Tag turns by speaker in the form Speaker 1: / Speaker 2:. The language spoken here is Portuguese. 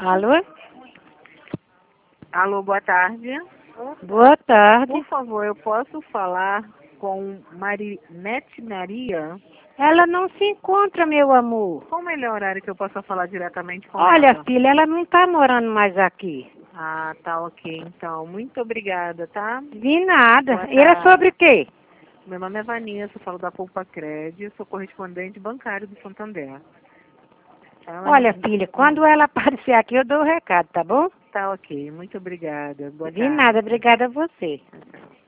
Speaker 1: Alô?
Speaker 2: Alô, boa tarde.
Speaker 1: Boa tarde.
Speaker 2: Por favor, eu posso falar com Marinete Maria?
Speaker 1: Ela não se encontra, meu amor.
Speaker 2: Qual o melhor horário que eu possa falar diretamente com
Speaker 1: Olha,
Speaker 2: ela?
Speaker 1: filha, ela não tá morando mais aqui.
Speaker 2: Ah, tá ok, então. Muito obrigada, tá?
Speaker 1: De nada.
Speaker 2: Boa
Speaker 1: E era
Speaker 2: tarde.
Speaker 1: sobre o quê?
Speaker 2: Meu nome é Vanessa, falo da Poupa Crédito, sou correspondente bancário do Santander.
Speaker 1: Olha, filha, quando ela aparecer aqui, eu dou o recado, tá bom?
Speaker 2: Tá ok, muito obrigada. Boa
Speaker 1: De
Speaker 2: tarde.
Speaker 1: nada, obrigada a você.